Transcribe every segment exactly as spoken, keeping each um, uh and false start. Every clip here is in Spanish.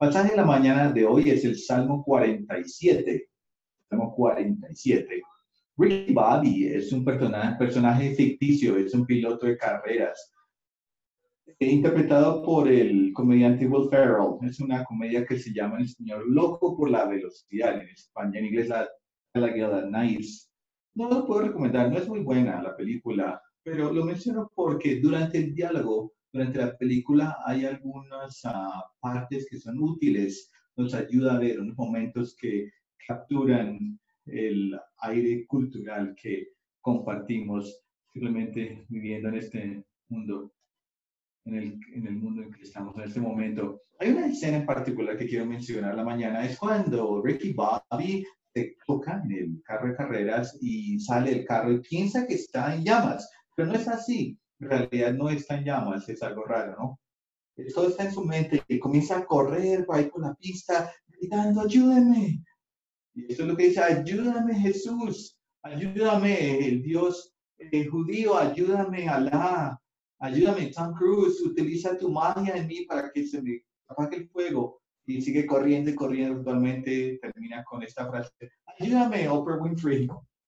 pasaje de la mañana de hoy es el Salmo cuarenta y siete. Salmo cuarenta y siete. Ricky Bobby es un persona, personaje ficticio, es un piloto de carreras, interpretado por el comediante Will Ferrell. Es una comedia que se llama en español Loco por la Velocidad, en español, en inglés la, la guía Nice. No lo puedo recomendar, no es muy buena la película, pero lo menciono porque durante el diálogo, durante la película, hay algunas uh, partes que son útiles, nos ayuda a ver unos momentos que capturan el aire cultural que compartimos simplemente viviendo en este mundo, en el, en el mundo en que estamos en este momento. Hay una escena en particular que quiero mencionar la mañana, es cuando Ricky Bobby se toca en el carro de carreras y sale el carro y piensa que está en llamas, pero no es así, en realidad no está en llamas, es algo raro, ¿no? Todo está en su mente y comienza a correr por ahí por la pista gritando, ayúdeme. Y eso es lo que dice, ayúdame Jesús, ayúdame el Dios eh, judío, ayúdame Alá, ayúdame Tom Cruise, utiliza tu magia en mí para que se me apague el fuego. Y sigue corriendo y corriendo, actualmente termina con esta frase, ayúdame Oprah Winfrey.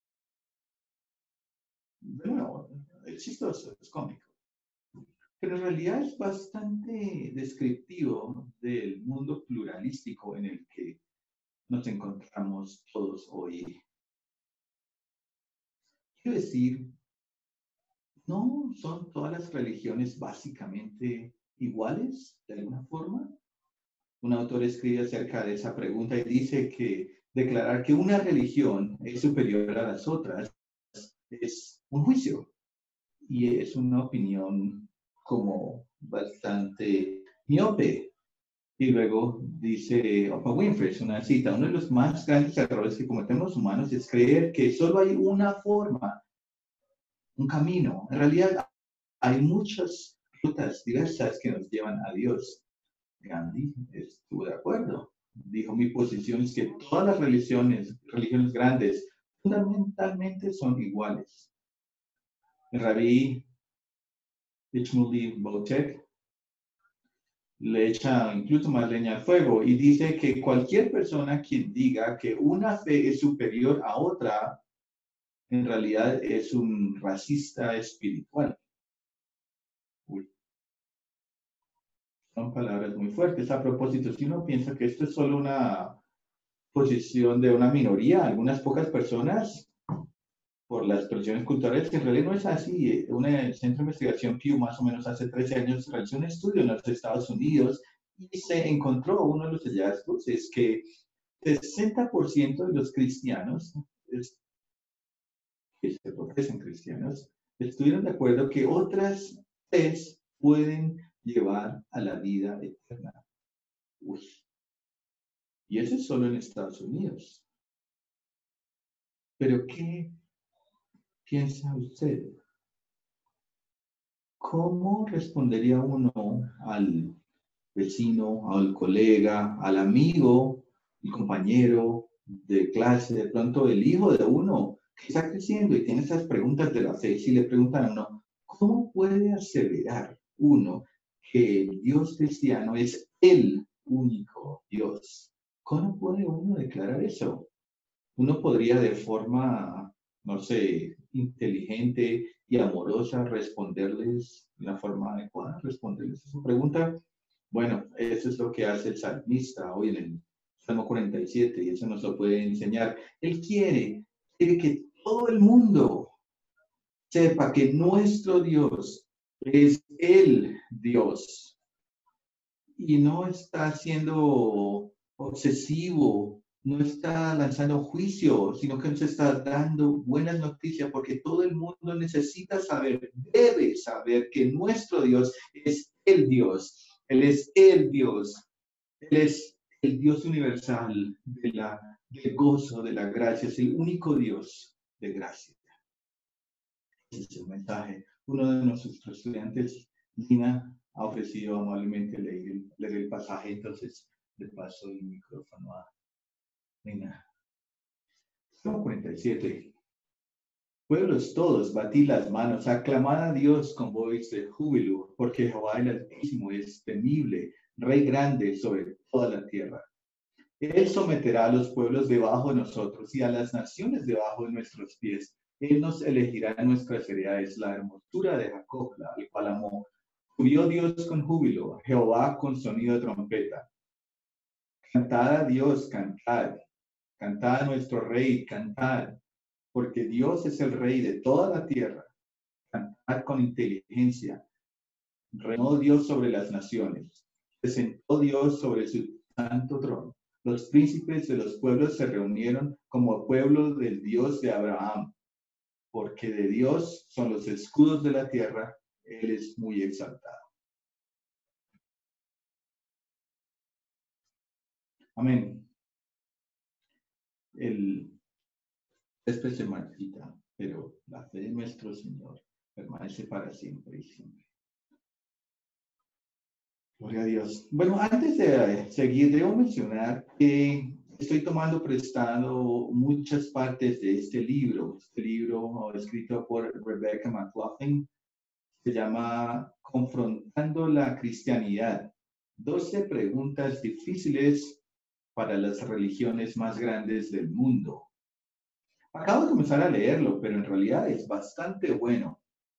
Bueno, es chistoso, es cómico. Pero en realidad es bastante descriptivo del mundo pluralístico en el que nos encontramos todos hoy. Quiero decir, ¿no son todas las religiones básicamente iguales de alguna forma? Un autor escribe acerca de esa pregunta y dice que declarar que una religión es superior a las otras es un juicio. Y es una opinión como bastante miope. Y luego dice Oprah Winfrey, es una cita, uno de los más grandes errores que cometemos los humanos es creer que solo hay una forma, un camino. En realidad hay muchas rutas diversas que nos llevan a Dios. Gandhi estuvo de acuerdo. Dijo, mi posición es que todas las religiones, religiones grandes, fundamentalmente son iguales. El rabí Shmuley Boteach le echa incluso más leña al fuego y dice que cualquier persona quien diga que una fe es superior a otra, en realidad es un racista espiritual. Uy. Son palabras muy fuertes. A propósito, si uno piensa que esto es solo una posición de una minoría, algunas pocas personas, por las presiones culturales, que en realidad no es así. Un centro de investigación Pew más o menos hace trece años realizó un estudio en los Estados Unidos y se encontró, uno de los hallazgos es que el sesenta por ciento de los cristianos que se profesan cristianos estuvieron de acuerdo que otras tres pueden llevar a la vida eterna. Uy. Y eso es solo en Estados Unidos. Pero ¿qué piensa usted? ¿Cómo respondería uno al vecino, al colega, al amigo, el compañero de clase, de pronto el hijo de uno que está creciendo y tiene esas preguntas de la fe? Si le preguntan a uno, ¿cómo puede aseverar uno que el Dios cristiano es el único Dios? ¿Cómo puede uno declarar eso? Uno podría de forma, no sé, inteligente y amorosa responderles de una forma adecuada, responderles a su pregunta. Bueno, eso es lo que hace el salmista hoy en el Salmo cuarenta y siete y eso nos lo puede enseñar. Él quiere, quiere que todo el mundo sepa que nuestro Dios es el Dios y no está siendo obsesivo, no está lanzando juicio, sino que nos está dando buenas noticias porque todo el mundo necesita saber, debe saber que nuestro Dios es el Dios. Él es el Dios. Él es el Dios universal de la, del gozo, de la gracia. Es el único Dios de gracia. Ese es el mensaje. Uno de nuestros estudiantes, Lina, ha ofrecido amablemente leer el, leer el pasaje, entonces le paso el micrófono a Lina. Salmo cuarenta y siete. Pueblos todos, batid las manos, aclamad a Dios con voz de júbilo, porque Jehová el Altísimo es temible. Rey grande sobre toda la tierra. Él someterá a los pueblos debajo de nosotros y a las naciones debajo de nuestros pies. Él nos elegirá en nuestras heredades, la hermosura de Jacob, la al cual amó. Subió Dios con júbilo, Jehová con sonido de trompeta. Cantad a Dios, cantad. Cantad a nuestro Rey, cantad. Porque Dios es el Rey de toda la tierra. Cantad con inteligencia. Reinó Dios sobre las naciones. Se sentó Dios sobre su santo trono. Los príncipes de los pueblos se reunieron como pueblo del Dios de Abraham, porque de Dios son los escudos de la tierra, Él es muy exaltado. Amén. El césped se marchita, pero la fe de nuestro Señor permanece para siempre y siempre. Gloria a Dios. Bueno, antes de seguir, debo mencionar que estoy tomando prestado muchas partes de este libro. Este libro escrito por Rebecca McLaughlin se llama Confrontando la Cristianidad. doce preguntas difíciles para las religiones más grandes del mundo. Acabo de comenzar a leerlo, pero en realidad es bastante bueno.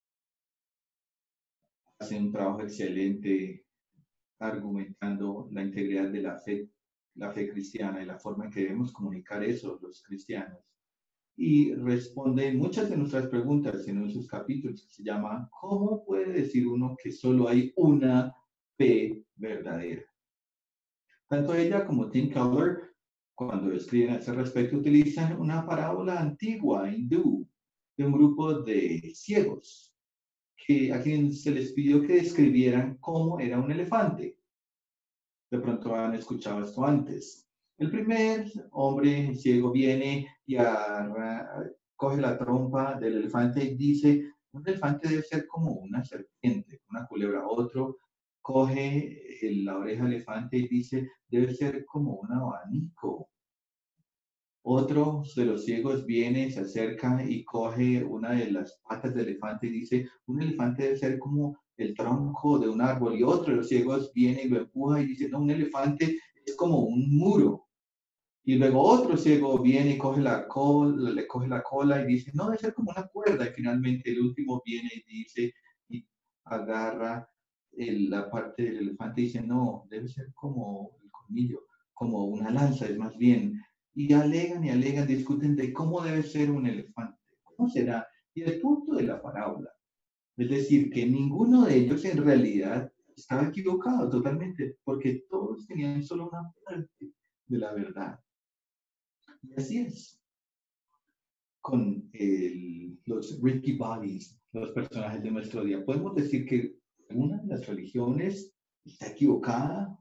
Hace un trabajo excelente argumentando la integridad de la fe, la fe cristiana y la forma en que debemos comunicar eso los cristianos. Y responde muchas de nuestras preguntas en esos capítulos que se llama ¿cómo puede decir uno que solo hay una fe verdadera? Tanto ella como Tim Keller, cuando escriben a ese respecto, utilizan una parábola antigua hindú de un grupo de ciegos que a quien se les pidió que describieran cómo era un elefante. De pronto han escuchado esto antes. El primer hombre ciego viene y agarra, coge la trompa del elefante y dice, un elefante debe ser como una serpiente, una culebra. Otro coge la oreja del elefante y dice, debe ser como un abanico. Otro de los ciegos viene, se acerca y coge una de las patas del elefante y dice, un elefante debe ser como el tronco de un árbol. Y otro de los ciegos viene y lo empuja y dice, no, un elefante es como un muro. Y luego otro ciego viene y coge la cola, le coge la cola y dice, no, debe ser como una cuerda. Y finalmente el último viene y dice, y agarra el, la parte del elefante y dice, no, debe ser como el colmillo, como una lanza, es más bien. Y alegan y alegan, discuten de cómo debe ser un elefante, cómo será. Y el punto de la parábola, es decir, que ninguno de ellos en realidad estaba equivocado totalmente, porque todos tenían solo una parte de la verdad. Y así es con el, los Ricky Bobbies, los personajes de nuestro día. Podemos decir que una de las religiones está equivocada,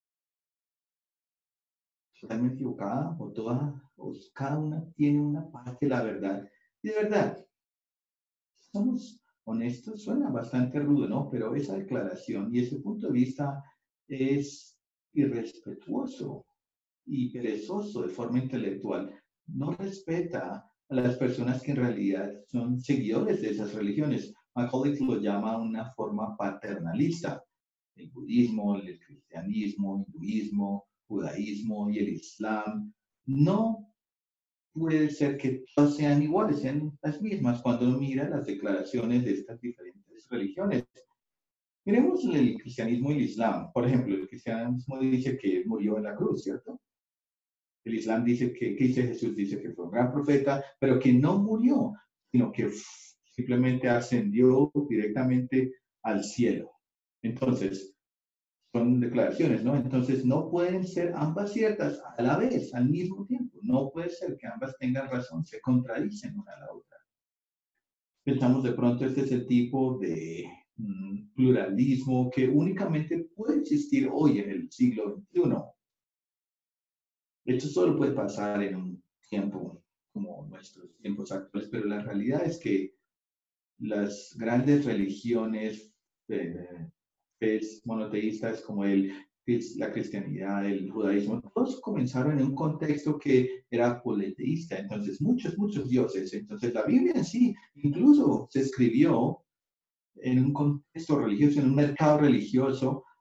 totalmente equivocada, o toda, o cada una tiene una parte de la verdad. Y de verdad, somos honestos, suena bastante rudo, ¿no? Pero esa declaración y ese punto de vista es irrespetuoso y perezoso de forma intelectual. No respeta a las personas que en realidad son seguidores de esas religiones. Macaulay lo llama una forma paternalista. El budismo, el cristianismo, el hinduismo, judaísmo y el islam. No puede ser que todas sean iguales, sean las mismas cuando uno mira las declaraciones de estas diferentes religiones. Miremos el cristianismo y el islam. Por ejemplo, el cristianismo dice que murió en la cruz, ¿cierto? El islam dice que, que dice Jesús, dice que fue un gran profeta, pero que no murió, sino que simplemente ascendió directamente al cielo. Entonces, son declaraciones, ¿no? Entonces, no pueden ser ambas ciertas a la vez, al mismo tiempo. No puede ser que ambas tengan razón, se contradicen una a la otra. Pensamos de pronto, este es el tipo de mm, pluralismo que únicamente puede existir hoy en el siglo veintiuno. Esto solo puede pasar en un tiempo como nuestros tiempos actuales, pero la realidad es que las grandes religiones eh, pues, monoteístas como el, la cristianidad, el judaísmo, todos comenzaron en un contexto que era politeísta, entonces muchos, muchos dioses. Entonces la Biblia en sí incluso se escribió en un contexto religioso, en un mercado religioso,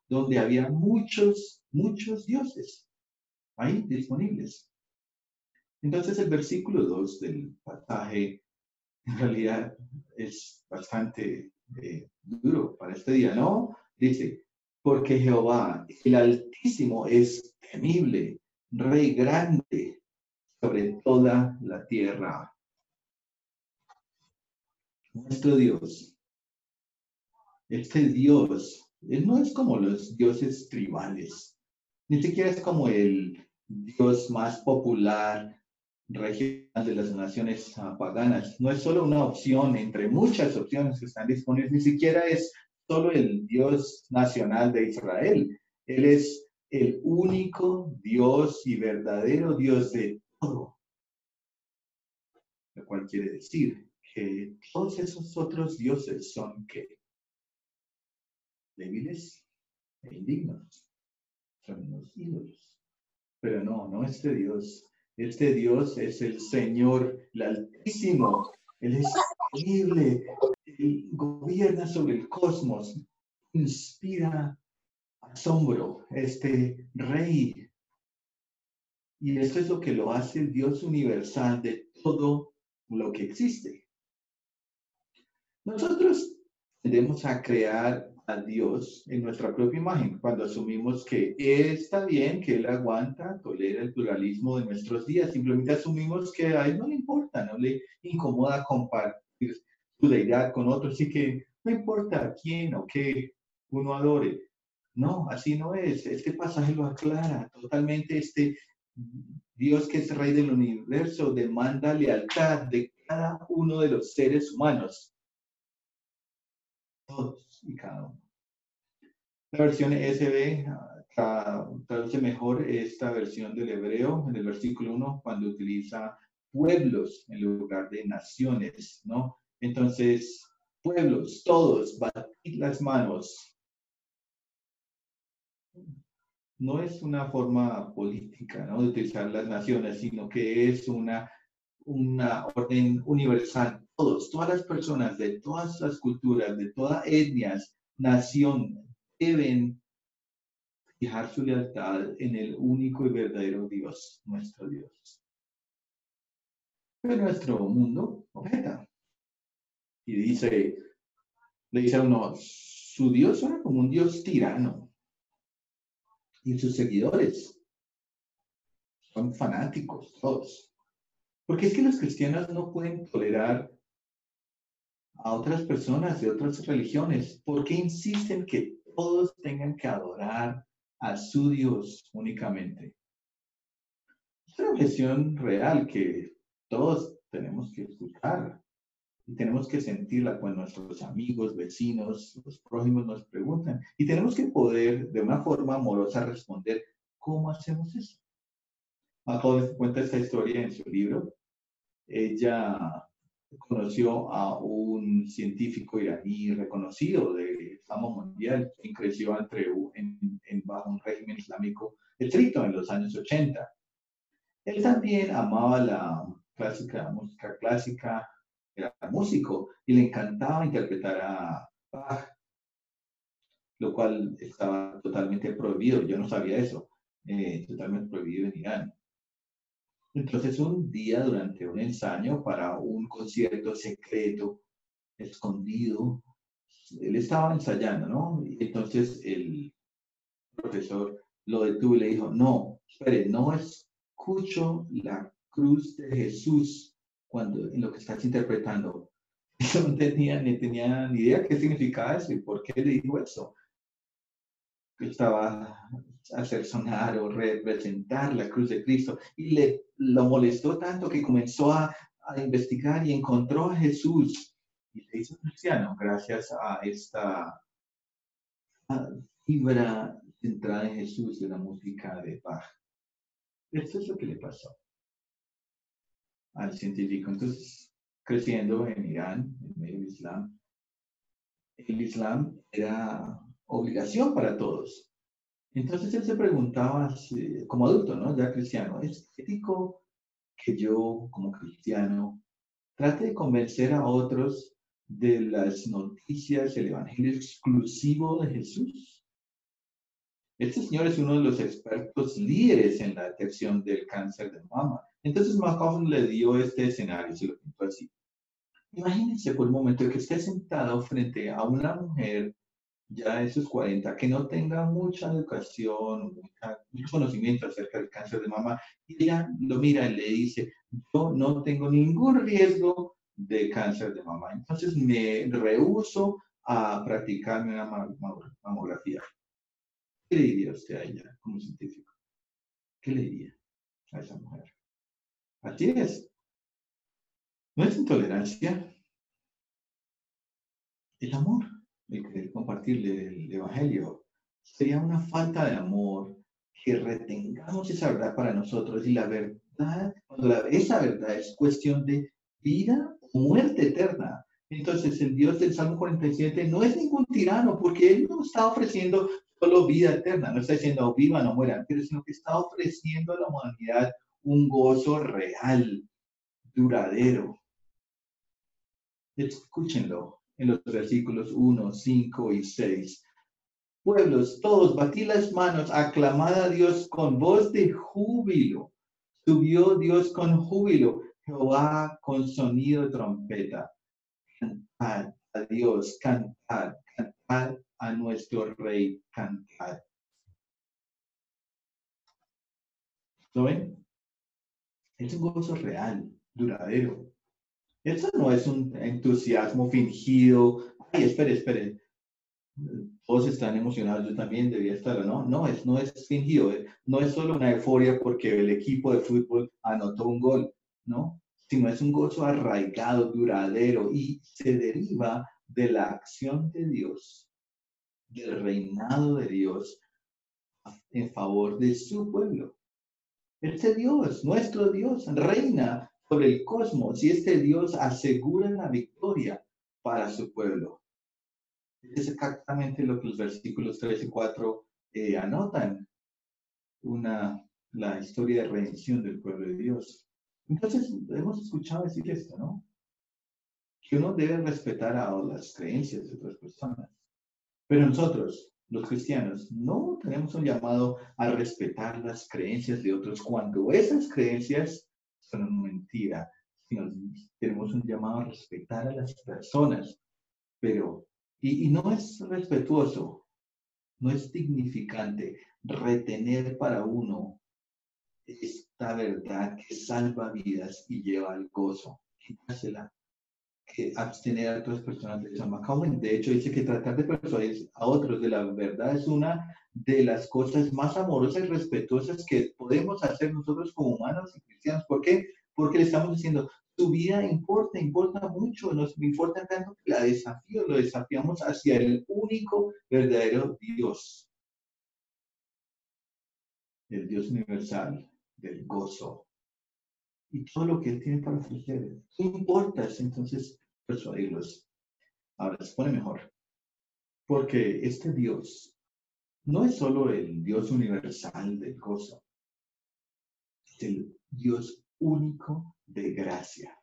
donde había muchos, muchos dioses ahí disponibles. Entonces el versículo dos del pasaje en realidad es bastante eh, duro para este día, ¿no? Dice, porque Jehová, el Altísimo, es temible, Rey grande sobre toda la tierra. Nuestro Dios, este Dios, él no es como los dioses tribales, ni siquiera es como el Dios más popular regional de las naciones uh, paganas. No es solo una opción entre muchas opciones que están disponibles, ni siquiera es solo el Dios nacional de Israel. Él es el único Dios y verdadero Dios de todo, lo cual quiere decir que todos esos otros dioses son ¿qué? Débiles e indignos, son unos ídolos. Pero no, no este Dios. Este Dios es el Señor, el Altísimo. Él es terrible. Él gobierna sobre el cosmos. Inspira asombro. Este Rey. Y esto es lo que lo hace el Dios universal de todo lo que existe. Nosotros tendemos a crear a Dios en nuestra propia imagen, cuando asumimos que está bien, que Él aguanta, tolera el pluralismo de nuestros días. Simplemente asumimos que a Él no le importa, no le incomoda compartir su deidad con otros, así que no importa a quién o qué uno adore. No, así no es. Este pasaje lo aclara totalmente. Este Dios, que es Rey del universo, demanda lealtad de cada uno de los seres humanos. Todos y cada uno. La versión E S V uh, traduce mejor esta versión del hebreo en el versículo uno cuando utiliza pueblos en lugar de naciones, ¿no? Entonces, pueblos, todos, batid las manos. No es una forma política, ¿no?, de utilizar las naciones, sino que es una, una orden universal. Todos, todas las personas de todas las culturas, de todas etnias, nación, deben fijar su lealtad en el único y verdadero Dios, nuestro Dios. Pero nuestro mundo objeta y dice, le dice a uno, su Dios suena como un Dios tirano y sus seguidores son fanáticos todos. Porque es que los cristianos no pueden tolerar a otras personas de otras religiones. ¿Por qué insisten que todos tengan que adorar a su Dios únicamente? Es una objeción real que todos tenemos que escuchar y tenemos que sentirla cuando nuestros amigos, vecinos, los prójimos nos preguntan. Y tenemos que poder, de una forma amorosa, responder, ¿cómo hacemos eso? Macaulay cuenta esta historia en su libro. Ella conoció a un científico iraní reconocido de fama mundial, que creció entre, en, en, bajo un régimen islámico estricto en los años ochenta. Él también amaba la clásica, música clásica, era músico y le encantaba interpretar a Bach, lo cual estaba totalmente prohibido. Yo no sabía eso, eh, totalmente prohibido en Irán. Entonces, un día durante un ensayo para un concierto secreto, escondido, él estaba ensayando, ¿no? Y entonces el profesor lo detuvo y le dijo, no, espere, no escucho la cruz de Jesús cuando en lo que estás interpretando. Yo no tenía ni tenía ni idea qué significaba eso y por qué le dijo eso. Estaba a hacer sonar o representar la cruz de Cristo y le lo molestó tanto que comenzó a, a investigar y encontró a Jesús y se hizo cristiano gracias a esta fibra centrada en Jesús de la música de Bach. Esto es lo que le pasó al científico. Entonces, creciendo en Irán, en medio del Islam, el Islam era obligación para todos. Entonces él se preguntaba, como adulto, ¿no?, ya cristiano, ¿es ético que yo, como cristiano, trate de convencer a otros de las noticias, el evangelio exclusivo de Jesús? Este señor es uno de los expertos líderes en la detección del cáncer de mama. Entonces McCoffin le dio este escenario, se lo pintó así. Imagínense por un momento que esté sentado frente a una mujer ya de sus cuarenta, que no tenga mucha educación, mucha, mucho conocimiento acerca del cáncer de mama, y ella lo mira y le dice, yo no tengo ningún riesgo de cáncer de mama, entonces me rehúso a practicarme una mamografía. ¿Qué le diría usted a ella como científico? ¿Qué le diría a esa mujer? Así es. No es intolerancia, el amor, el querer compartirle el evangelio. Sería una falta de amor que retengamos esa verdad para nosotros y la verdad, cuando la, esa verdad es cuestión de vida o muerte eterna. Entonces el Dios del Salmo cuarenta y siete no es ningún tirano porque Él no está ofreciendo solo vida eterna, no está diciendo oh, vivan o mueran, sino que está ofreciendo a la humanidad un gozo real, duradero. Escúchenlo en los versículos uno, cinco y seis. Pueblos, todos, batid las manos, aclamad a Dios con voz de júbilo. Subió Dios con júbilo, Jehová con sonido de trompeta. Cantad a Dios, cantad, cantad a nuestro Rey, cantad. ¿Lo ven? Es un gozo real, duradero. Eso no es un entusiasmo fingido. Ay, espere, espere. Todos están emocionados, yo también debía estar, ¿no? No, es, no es fingido, no es solo una euforia porque el equipo de fútbol anotó un gol, ¿no? Sino es un gozo arraigado, duradero y se deriva de la acción de Dios, del reinado de Dios en favor de su pueblo. Este Dios, nuestro Dios, reina sobre el cosmos y este Dios asegura la victoria para su pueblo. Es exactamente lo que los versículos tres y cuatro eh, anotan, una, la historia de redención del pueblo de Dios. Entonces, hemos escuchado decir esto, ¿no? Que uno debe respetar a las creencias de otras personas. Pero nosotros, los cristianos, no tenemos un llamado a respetar las creencias de otros cuando esas creencias son una mentira, sino tenemos un llamado a respetar a las personas. Pero, y, y no es respetuoso, no es dignificante retener para uno esta verdad que salva vidas y lleva al gozo. Quitársela, que abstener a otras personas de esa McCowan. De hecho, dice que tratar de persuadir a otros de la verdad es una de las cosas más amorosas y respetuosas que podemos hacer nosotros como humanos y cristianos. ¿Por qué? Porque le estamos diciendo, tu vida importa, importa mucho, nos importa tanto que la desafío, lo desafiamos hacia el único verdadero Dios, el Dios universal del gozo y todo lo que Él tiene para ofrecer. ¿Qué importa? Entonces, persuadirlos. Ahora se pone mejor, porque este Dios no es solo el Dios universal del gozo, es el Dios único de gracia.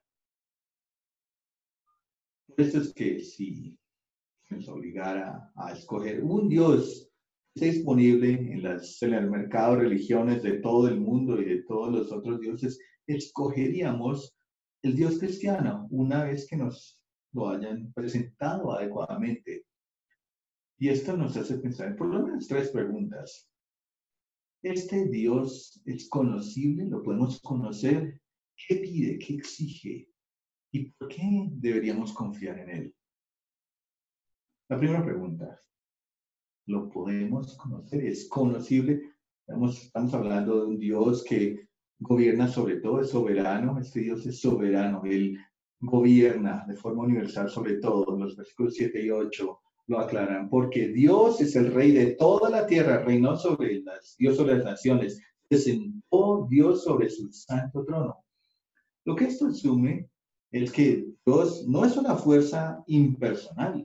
Por eso es que si nos obligara a escoger un Dios que esté disponible en, las, en el mercado de religiones de todo el mundo y de todos los otros dioses, escogeríamos el Dios cristiano una vez que nos lo hayan presentado adecuadamente. Y esto nos hace pensar en por lo menos tres preguntas. ¿Este Dios es conocible? ¿Lo podemos conocer? ¿Qué pide? ¿Qué exige? ¿Y por qué deberíamos confiar en Él? La primera pregunta, ¿lo podemos conocer? ¿Es conocible? Estamos, estamos hablando de un Dios que gobierna sobre todo, es soberano. Este Dios es soberano. Él gobierna de forma universal sobre todo. Los versículos siete y ocho lo aclaran. Porque Dios es el rey de toda la tierra, reinó sobre las, Dios sobre las naciones, se sentó Dios sobre su santo trono. Lo que esto asume es que Dios no es una fuerza impersonal.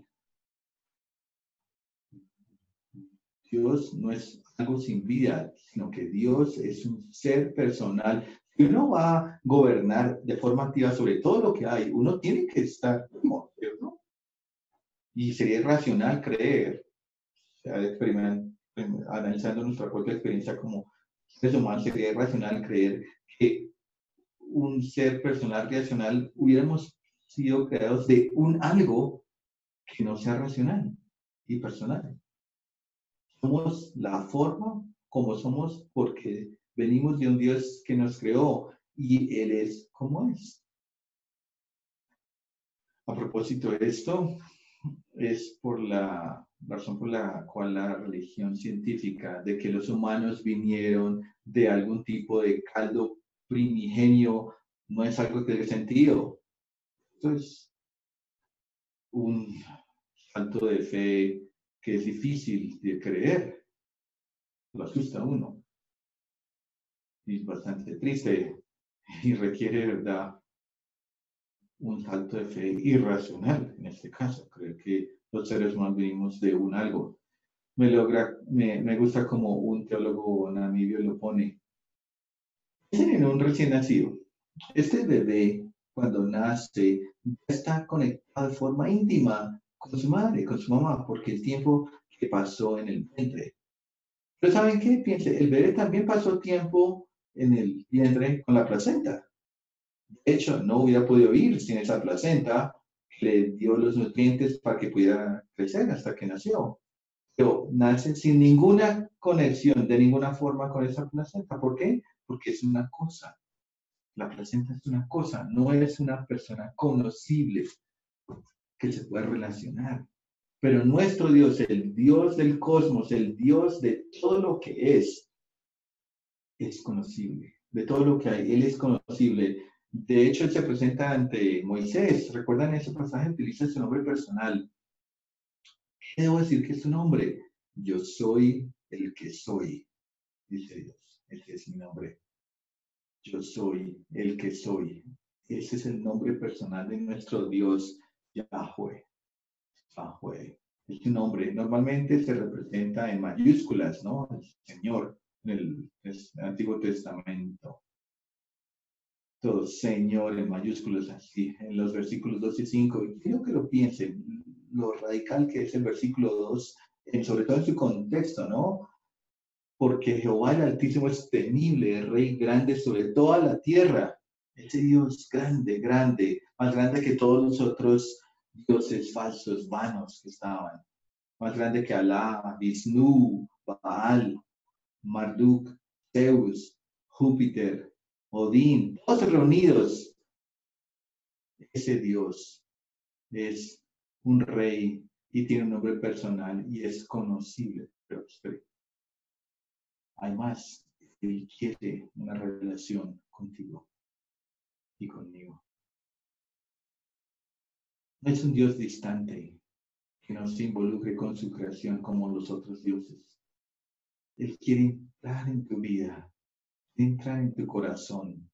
Dios no es algo sin vida, sino que Dios es un ser personal. Si uno va a gobernar de forma activa sobre todo lo que hay, uno tiene que estar vivo, ¿cierto? Y sería irracional creer, se ha experimentado, analizando nuestra propia experiencia como seres humanos, sería irracional creer que un ser personal racional hubiéramos sido creados de un algo que no sea racional y personal. Somos la forma como somos porque venimos de un Dios que nos creó y Él es como es. A propósito de esto, es por la razón por la cual la religión científica de que los humanos vinieron de algún tipo de caldo primigenio no es algo que dé sentido. Esto es un salto de fe que es difícil de creer. Lo asusta a uno. Y es bastante triste y requiere, ¿verdad?, un salto de fe irracional en este caso. Creo que los seres humanos venimos de un algo. Me, logra, me, me gusta como un teólogo namibio lo pone. Piensen en un recién nacido. Este bebé, cuando nace, está conectado de forma íntima con su madre, con su mamá, porque el tiempo que pasó en el vientre. Pero ¿saben qué? Piense, el bebé también pasó tiempo en el vientre con la placenta. De hecho, no hubiera podido vivir sin esa placenta que le dio los nutrientes para que pudiera crecer hasta que nació. Pero nace sin ninguna conexión de ninguna forma con esa placenta. ¿Por qué? Porque es una cosa. La placenta es una cosa, no es una persona conocible que se pueda relacionar. Pero nuestro Dios, el Dios del cosmos, el Dios de todo lo que es, es conocible. De todo lo que hay, Él es conocible. De hecho, Él se presenta ante Moisés. ¿Recuerdan ese pasaje? Utiliza su nombre personal. ¿Qué debo decir que es su nombre? Yo soy el que soy, dice Dios. Ese es mi nombre. Yo soy el que soy. Ese es el nombre personal de nuestro Dios, Yahweh. Yahweh. Es un nombre. Normalmente se representa en mayúsculas, ¿no? El Señor, en el, el Antiguo Testamento. Todo Señor en mayúsculas, así, en los versículos dos y cinco. Y quiero que lo piensen, lo radical que es el versículo dos, en, sobre todo en su contexto, ¿no? Porque Jehová el Altísimo es temible, el Rey grande sobre toda la tierra. Ese Dios grande, grande, más grande que todos los otros dioses falsos, vanos que estaban. Más grande que Alá, Vishnu, Baal, Marduk, Zeus, Júpiter, Odín, todos reunidos. Ese Dios es un rey y tiene un nombre personal y es conocible. Pero espere, hay más. Él quiere una relación contigo y conmigo. No es un Dios distante que no se involucre con su creación como los otros dioses. Él quiere entrar en tu vida, entrar en tu corazón.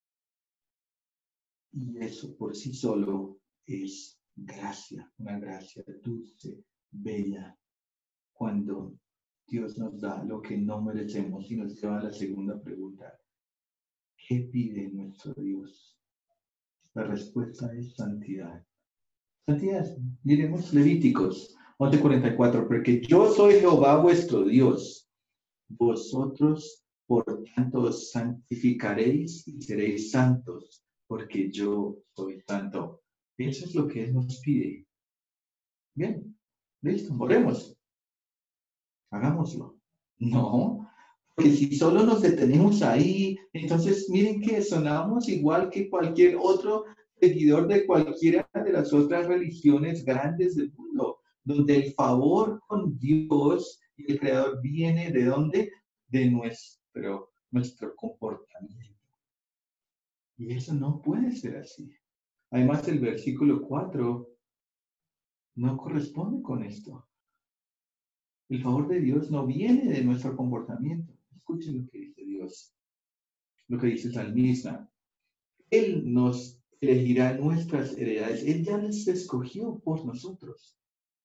Y eso por sí solo es gracia, una gracia dulce, bella, cuando Dios nos da lo que no merecemos y nos lleva a la segunda pregunta. ¿Qué pide nuestro Dios? La respuesta es santidad. Santidad, miremos Levíticos once cuarenta y cuatro, porque yo soy Jehová vuestro Dios. Vosotros, por tanto, os santificaréis y seréis santos, porque yo soy santo. Eso es lo que Él nos pide. Bien, listo, oremos. Hagámoslo. No, porque si solo nos detenemos ahí, entonces miren que sonamos igual que cualquier otro seguidor de cualquiera de las otras religiones grandes del mundo, donde el favor con Dios y el Creador viene de dónde? De nuestro, nuestro comportamiento. Y eso no puede ser así. Además, el versículo cuatro no corresponde con esto. El favor de Dios no viene de nuestro comportamiento. Escuchen lo que dice Dios, lo que dice el salmista. Él nos elegirá nuestras heredades. Él ya las escogió por nosotros.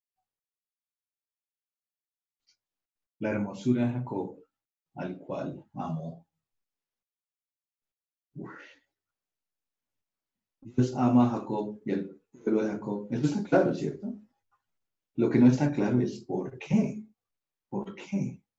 La hermosura de Jacob, al cual amó. Uf. Dios ama a Jacob y al pueblo de Jacob. Eso está claro, ¿cierto? Lo que no está claro es por qué. ¿Por qué?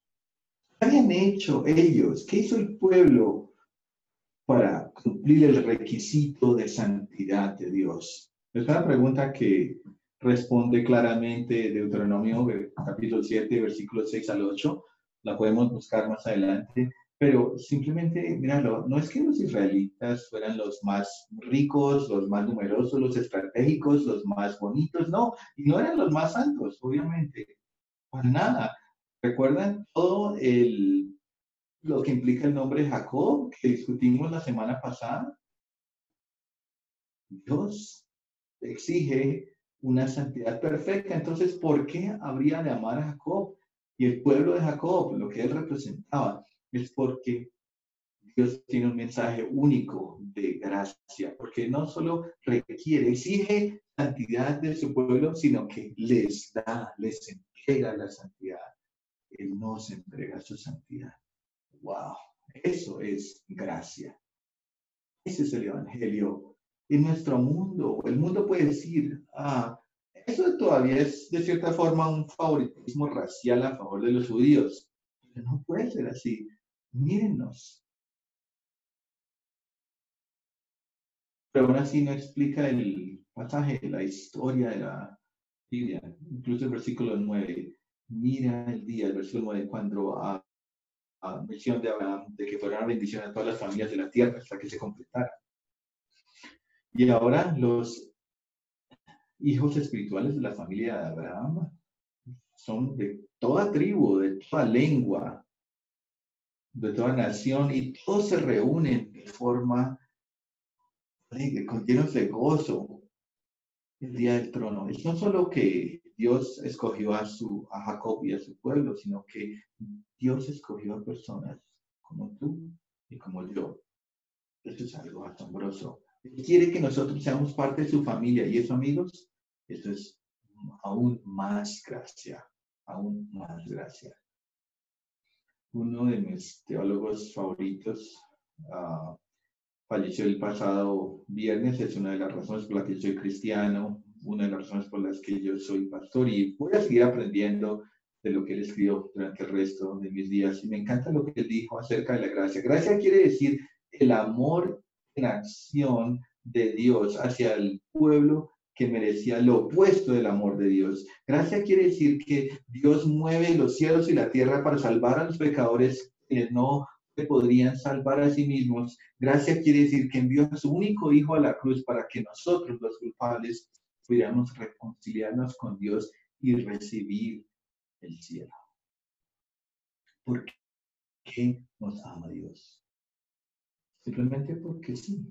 ¿Qué habían hecho ellos? ¿Qué hizo el pueblo para cumplir el requisito de santidad de Dios? Es una pregunta que responde claramente Deuteronomio capítulo siete, versículos seis al ocho. La podemos buscar más adelante. Pero simplemente, míralo, no es que los israelitas fueran los más ricos, los más numerosos, los estratégicos, los más bonitos, no, y no eran los más santos, obviamente, para nada. ¿Recuerdan todo el, lo que implica el nombre Jacob que discutimos la semana pasada? Dios exige una santidad perfecta, entonces, ¿por qué habría de amar a Jacob? Y el pueblo de Jacob, lo que él representaba, es porque Dios tiene un mensaje único de gracia, porque no solo requiere, exige santidad de su pueblo, sino que les da, les entrega la santidad. Él nos entrega su santidad. ¡Wow! Eso es gracia. Ese es el Evangelio. En nuestro mundo, el mundo puede decir, ah, eso todavía es de cierta forma un favoritismo racial a favor de los judíos. Pero no puede ser así. Mírennos. Pero aún así no explica el pasaje, la historia de la Biblia, incluso el versículo nueve. Mira el día, el versículo nueve, cuando a, a mención de Abraham, de que fuera una bendición a todas las familias de la tierra hasta que se completara. Y ahora los hijos espirituales de la familia de Abraham son de toda tribu, de toda lengua, de toda nación, y todos se reúnen de forma alegre, con llenos de gozo, el día del trono. Es no solo que Dios escogió a, su, a Jacob y a su pueblo, sino que Dios escogió a personas como tú y como yo. Eso es algo asombroso. Él quiere que nosotros seamos parte de su familia. Y eso, amigos, eso es aún más gracia, aún más gracia. Uno de mis teólogos favoritos uh, falleció el pasado viernes. Es una de las razones por las que yo soy cristiano, una de las razones por las que yo soy pastor, y voy a seguir aprendiendo de lo que él escribió durante el resto de mis días. Y me encanta lo que él dijo acerca de la gracia. Gracia quiere decir el amor en acción de Dios hacia el pueblo que merecía lo opuesto del amor de Dios. Gracia quiere decir que Dios mueve los cielos y la tierra para salvar a los pecadores que no se podrían salvar a sí mismos. Gracia quiere decir que envió a su único hijo a la cruz para que nosotros, los culpables, pudiéramos reconciliarnos con Dios y recibir el cielo. ¿Por qué nos ama Dios? Simplemente porque sí.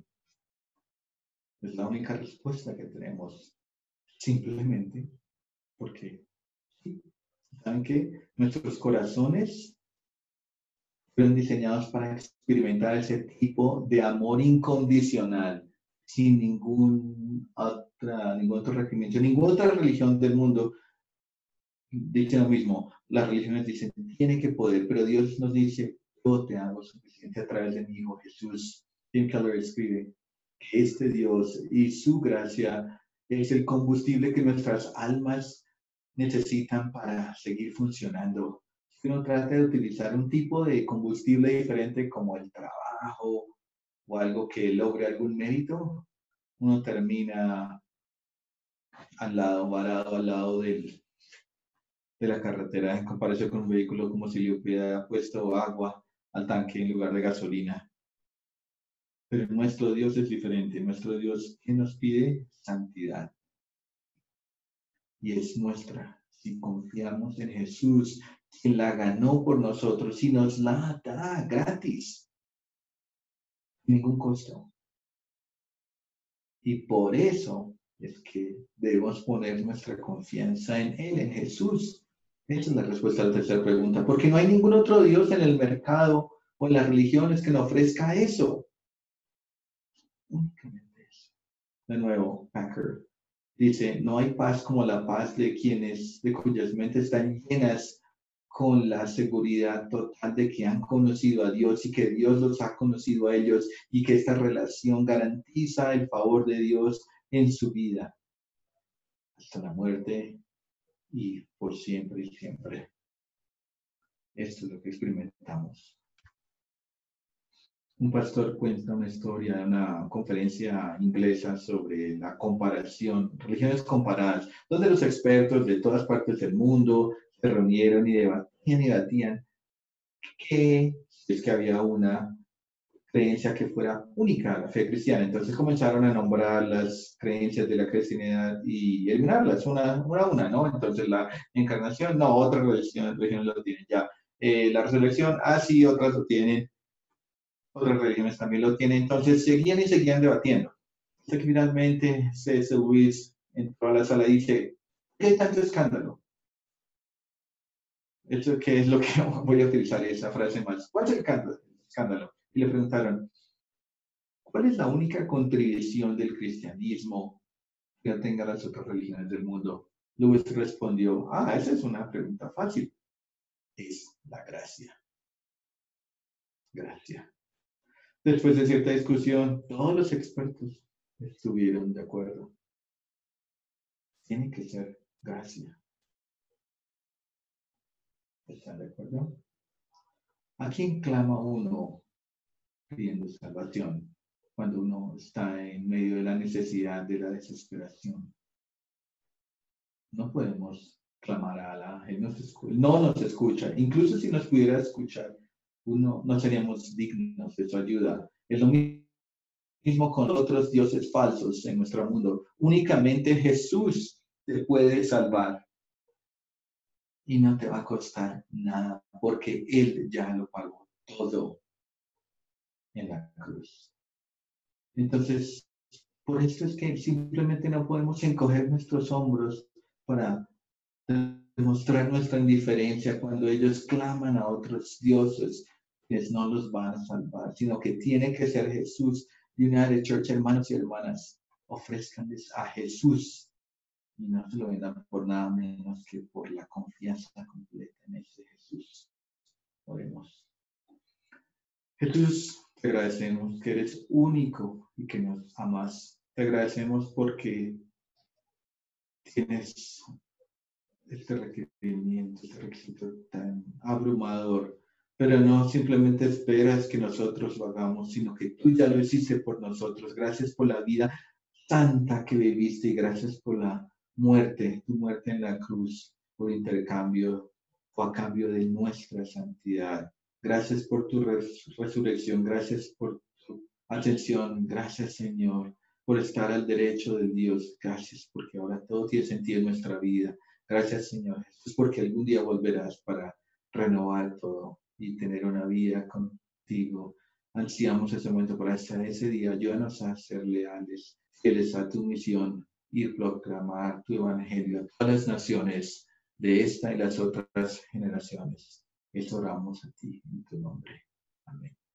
Es la única respuesta que tenemos. Simplemente porque sí. ¿Saben qué? Nuestros corazones fueron diseñados para experimentar ese tipo de amor incondicional, sin ningún, otra, ningún otro requerimiento. Ninguna otra religión del mundo dice lo mismo. Las religiones dicen, tiene que poder, pero Dios nos dice, yo te hago suficiente a través de mi Hijo Jesús. Tim Keller escribe que este Dios y su gracia es el combustible que nuestras almas necesitan para seguir funcionando. Si uno trata de utilizar un tipo de combustible diferente como el trabajo o algo que logre algún mérito, uno termina al lado, varado al lado del, de la carretera en comparación con un vehículo, como si le hubiera puesto agua al tanque en lugar de gasolina. Pero nuestro Dios es diferente. Nuestro Dios que nos pide santidad. Y es nuestra. Si confiamos en Jesús, quien la ganó por nosotros y nos la da gratis. Sin ningún costo. Y por eso es que debemos poner nuestra confianza en Él, en Jesús. Esa es la respuesta a la tercera pregunta. Porque no hay ningún otro Dios en el mercado o en las religiones que nos ofrezca eso. Únicamente eso. De nuevo, Packer dice, no hay paz como la paz de quienes, de cuyas mentes están llenas con la seguridad total de que han conocido a Dios y que Dios los ha conocido a ellos y que esta relación garantiza el favor de Dios en su vida hasta la muerte y por siempre y siempre. Esto es lo que experimentamos. Un pastor cuenta una historia de una conferencia inglesa sobre la comparación, religiones comparadas, donde los expertos de todas partes del mundo se reunieron y debatían y debatían que es que había una creencia que fuera única a la fe cristiana. Entonces comenzaron a nombrar las creencias de la cristianidad y eliminarlas una, una a una, ¿no? Entonces la encarnación, no, otras religiones, religiones lo tienen ya. Eh, la resurrección, ah, sí, otras lo tienen. Otras religiones también lo tienen. Entonces seguían y seguían debatiendo. Hasta que finalmente C S. Lewis entró a la sala y dice, ¿qué hay tanto escándalo? Eso que es lo que voy a utilizar esa frase más. ¿Cuál es el escándalo? Y le preguntaron, ¿cuál es la única contribución del cristianismo que no tenga las otras religiones del mundo? Lewis respondió, ah, esa es una pregunta fácil. Es la gracia. Gracia. Después de cierta discusión, todos los expertos estuvieron de acuerdo. Tiene que ser gracia. ¿Están de acuerdo? ¿A quién clama uno pidiendo salvación cuando uno está en medio de la necesidad, de la desesperación? No podemos clamar a la Él nos escucha, no nos escucha. Incluso si nos pudiera escuchar, uno, no seríamos dignos de su ayuda. Es lo mismo con otros dioses falsos en nuestro mundo. Únicamente Jesús te puede salvar. Y no te va a costar nada, porque Él ya lo pagó todo en la cruz. Entonces, por esto es que simplemente no podemos encoger nuestros hombros para demostrar nuestra indiferencia cuando ellos claman a otros dioses que no los van a salvar, sino que tiene que ser Jesús. United Church, hermanos y hermanas, ofrezcanles a Jesús y no se lo vendan por nada menos que por la confianza completa en ese Jesús. Oremos. Jesús, te agradecemos que eres único y que nos amas. Te agradecemos porque tienes este requerimiento, este requisito tan abrumador, pero no simplemente esperas que nosotros lo hagamos, sino que tú ya lo hiciste por nosotros. Gracias por la vida santa que viviste y gracias por la muerte, tu muerte en la cruz, por intercambio o a cambio de nuestra santidad. Gracias por tu res resurrección, gracias por tu ascensión, gracias Señor, por estar al derecho de Dios, gracias porque ahora todo tiene sentido en nuestra vida. Gracias Señor Jesús porque algún día volverás para renovar todo y tener una vida contigo. Ansiamos ese momento para hasta ese día. Ayúdanos a ser leales, fieles a tu misión y proclamar tu evangelio a todas las naciones de esta y las otras generaciones. Les oramos a ti en tu nombre. Amén.